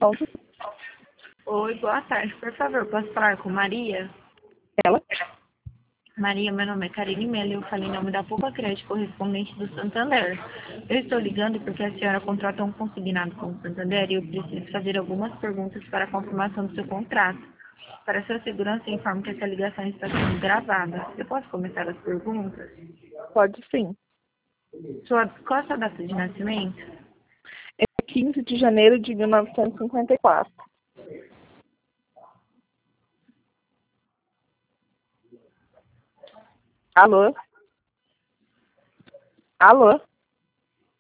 Pronto. Oi, boa tarde. Por favor, posso falar com Maria? Ela? Maria, meu nome é Karine Mello e eu falei em nome da Poupa Crédito correspondente do Santander. Eu estou ligando porque a senhora contratou um consignado com o Santander e eu preciso fazer algumas perguntas para a confirmação do seu contrato. Para sua segurança, eu informo que essa ligação está sendo gravada. Eu posso começar as perguntas? Pode sim. Qual a sua data de nascimento? É 15 de janeiro de 1954. Alô? Alô?